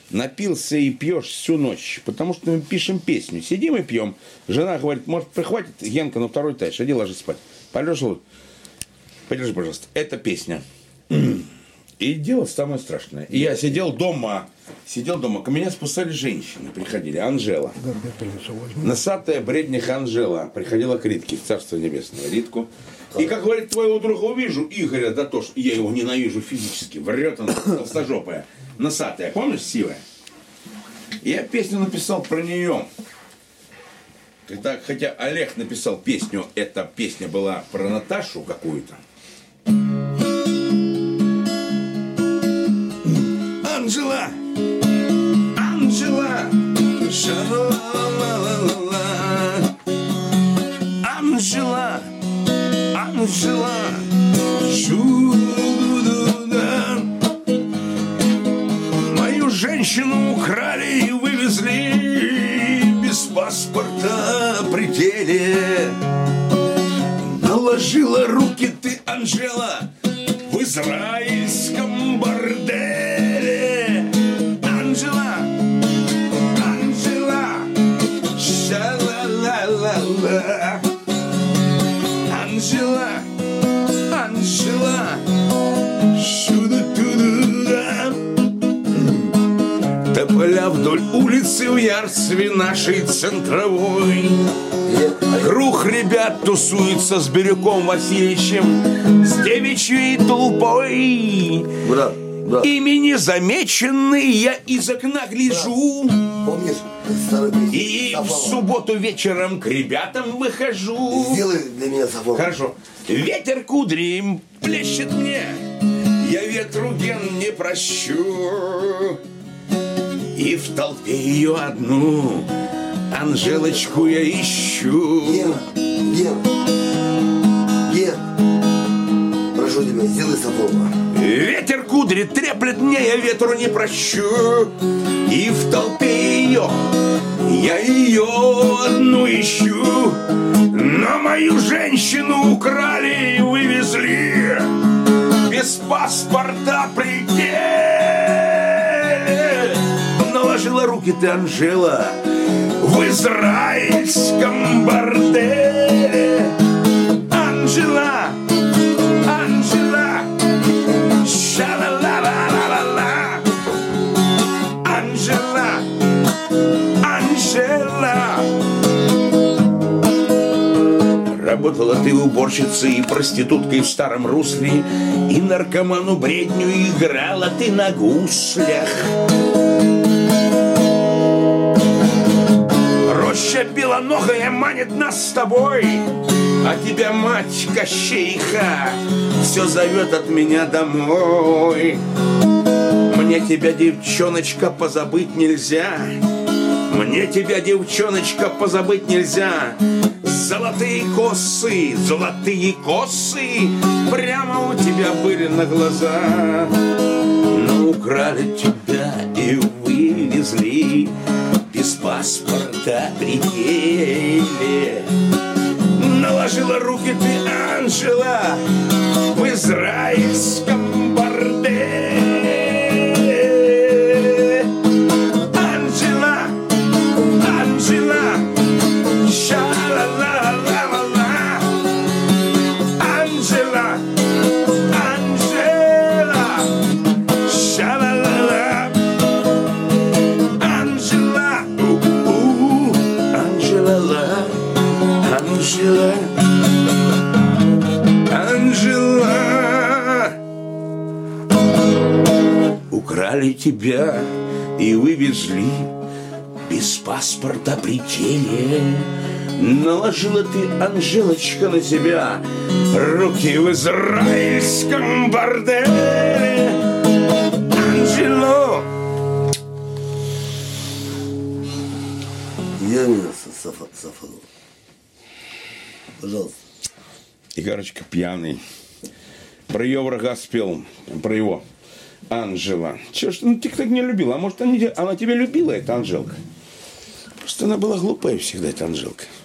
напился и пьешь всю ночь, потому что мы пишем песню. Сидим и пьем. Жена говорит, может, прихватит Генка на второй этаж, иди ложись спать. Полежи, пожалуйста. Это песня. И дело самое страшное. И я сидел дома, ко меня спасали женщины, приходили, Анжела. Носатая бредниха Анжела приходила к Ритке, в Царство Небесное, Ритку. И, как говорит, твоего друга увижу, Игоря, да то, что я его ненавижу физически, врет она, толстожопая, носатая, помнишь, сивая? Я песню написал про нее. Хотя Олег написал песню, эта песня была про Наташу какую-то. Анжела, Анжела, ша-ла-ла-ла-ла-ла, Анжела, Анжела, шу-ду-ду-да. Мою женщину украли и вывезли без паспорта при деле. Наложила руки ты, Анжела, в израильском борделе. Анжела, Анжела, ша-ла-ла-ла-ла. Анжела, Анжела, шу-ду-ду-ду-да. Тополя вдоль улицы в Ярцеве нашей центровой. Круг ребят тусуется с Бирюком Васильевичем, с девичьей толпой. Ими незамеченный я из окна гляжу. Помнишь? И в субботу вечером к ребятам выхожу. Сделай для меня сафон. Хорошо. Ветер кудри плещет мне, я ветру ген не прощу. И в толпе ее одну Анжелочку я ищу. Ген, прошу тебя, сделай сафон. Ветер кудри треплет мне, я ветру не прощу. И в толпе ее я ее одну ищу. Но мою женщину украли и вывезли без паспорта при деле. Наложила руки ты, Анжела, в израильском борделе. Анжела, Анжела, ша-ла-ла-ла-ла-ла-ла. Анжела, Анжела. Работала ты уборщицей и проституткой в старом русле, и наркоману бредню играла ты на гуслях. Роща белоногая манит нас с тобой, а тебя мать Кощейха все зовет от меня домой. Мне тебя, девчоночка, позабыть нельзя. Мне тебя, девчоночка, позабыть нельзя. Золотые косы прямо у тебя были на глаза. Но украли тебя и вывезли без паспорта при деле. Наложила руки ты, Анжела, в израильском борделе. Анжела, Анжела, ша-ла-ла-ла-ла-ла. Анжела, Анжела, ша-ла-ла-ла. Анжела, Анжела, Анжела, Анжела. Украли тебя и вывезли без паспорта при теле. Наложила ты, Анжелочка, на себя руки в израильском борделе. Анжело. Я меня сафон. Пожалуйста. И, короче, пьяный. Про ее врага спел. Про его. Анжела. Чего ж ты так не любила? А может, она тебя любила, эта Анжелка? Просто она была глупая всегда, эта Анжелка.